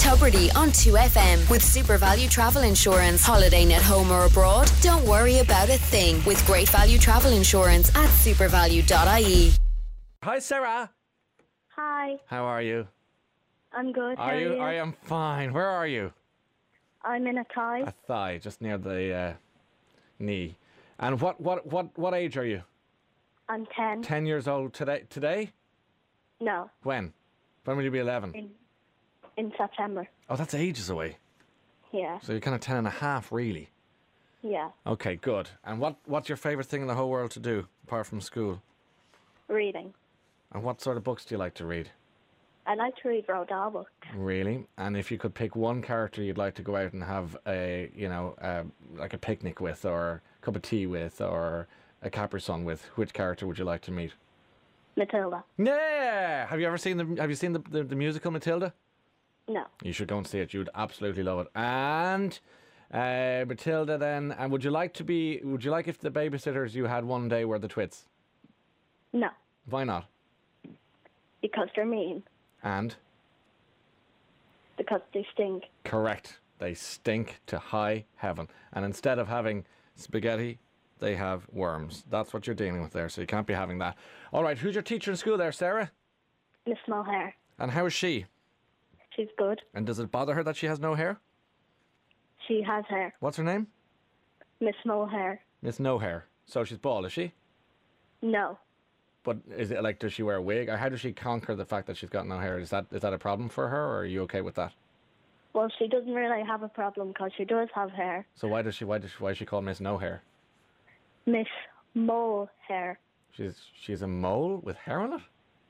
Tubridy on 2FM with Super Value Travel Insurance. Holidaying at home or abroad? Don't worry about a thing with Great Value Travel Insurance at supervalue.ie. Hi, Sarah. Hi, How are you? I'm good. How are you? I am fine. Where are you? I'm in a tie. A thigh, just near the knee. And what age are you? I'm 10. 10 years old today? Today? No, When? When will you be 11? in September. Oh, that's ages away. Yeah, So you're kind of 10 and a half, really. yeah. Okay, good. And what's your favourite thing in the whole world to do, apart from school? Reading. And what sort of books do you like to read? I like to read Roald Dahl books. Really? And if you could pick one character you'd like to go out and have like a picnic with, or a cup of tea with, or a Capri Sun with, which character would you like to meet? Matilda. Yeah! Have you seen the musical Matilda? No, You should go and see it. You'd absolutely love it. And Matilda then, and would you like if the babysitters you had one day were the twits? no, Why not? because they're mean. And? Because they stink. Correct. They stink to high heaven. And instead of having spaghetti, they have worms. That's what you're dealing with there, so you can't be having that. All right, who's your teacher in school there, Sarah? Miss Mulhare. And how is she? She's good. And does it bother her that she has no hair? She has hair. What's her name? Miss Mulhare. Miss No Hair. So she's bald, is she? No, But is it like, does she wear a wig? Or how does she conquer the fact that she's got no hair? Is that a problem for her, or are you okay with that? well, she doesn't really have a problem because she does have hair. So why is she called Miss No Hair? Miss Mulhare. She's a mole with hair on it?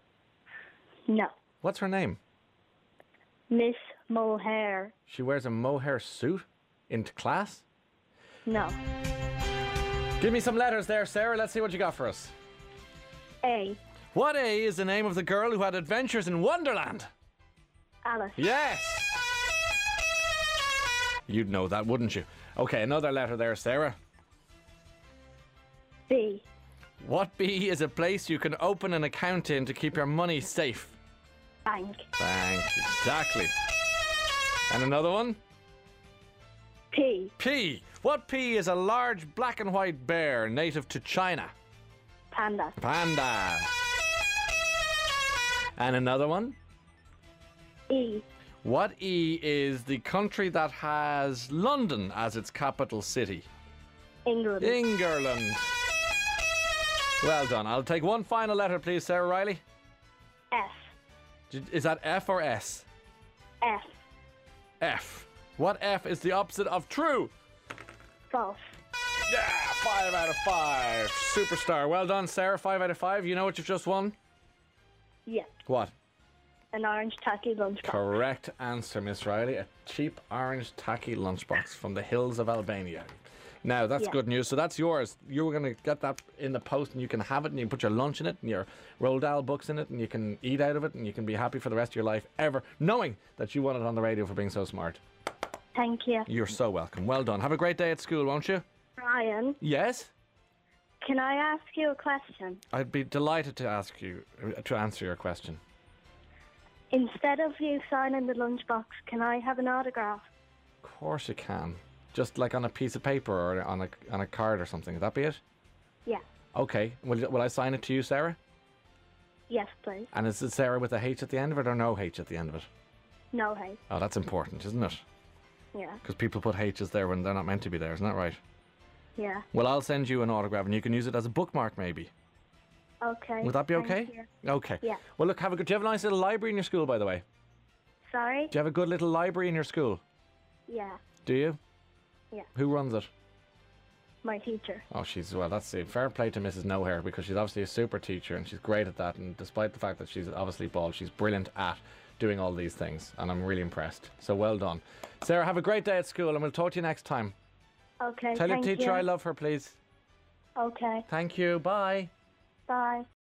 No, What's her name? Miss Mulhare. She wears a mohair suit into class? No. Give me some letters there, Sarah. Let's see what you got for us. A. What A is the name of the girl who had adventures in Wonderland? Alice. Yes! You'd know that, wouldn't you? Okay, another letter there, Sarah. B. What B is a place you can open an account in to keep your money safe? Bank. Bank, exactly. And another one? P. P. What P is a large black and white bear native to China? Panda. Panda. And another one? E. What E is the country that has London as its capital city? England. England. Well done. I'll take one final letter, please, Sarah Riley. F. Is that F or S? F. F. What F is the opposite of true? False. Yeah, 5 out of 5. Superstar. Well done, Sarah. 5 out of 5. You know what you've just won? Yeah. What? An orange tacky lunchbox. Correct answer, Miss Riley. A cheap orange tacky lunchbox from the hills of Albania. Now, that's Yeah. good news. So that's yours. You're going to get that in the post and you can have it and you can put your lunch in it and your Roald Dahl books in it and you can eat out of it and you can be happy for the rest of your life ever, knowing that you won it on the radio for being so smart. Thank you. You're so welcome. Well done. Have a great day at school, won't you? Ryan, Yes? can I ask you a question? I'd be delighted to answer your question. Instead of you signing the lunchbox, can I have an autograph? Of course you can. Just like on a piece of paper or on a card or something. Would that be it? Yeah. Okay. Will I sign it to you, Sarah? Yes, please. And is it Sarah with a H at the end of it or no H at the end of it? No, hey. Oh, that's important, isn't it? Yeah. Because people put H's there when they're not meant to be there. Isn't that right? Yeah. Well, I'll send you an autograph and you can use it as a bookmark maybe. Okay. Would that be thank okay? you. Okay. Yeah. Well, look, do you have a nice little library in your school, by the way? Sorry? Do you have a good little library in your school? Yeah. Do you? Yeah. Who runs it? My teacher. Oh, that's it. Fair play to Mrs. No Hair because she's obviously a super teacher and she's great at that. And despite the fact that she's obviously bald, she's brilliant at doing all these things. And I'm really impressed. So well done. Sarah, have a great day at school and we'll talk to you next time. Okay, Tell your thank teacher you. I love her, please. Okay. Thank you. Bye. Bye.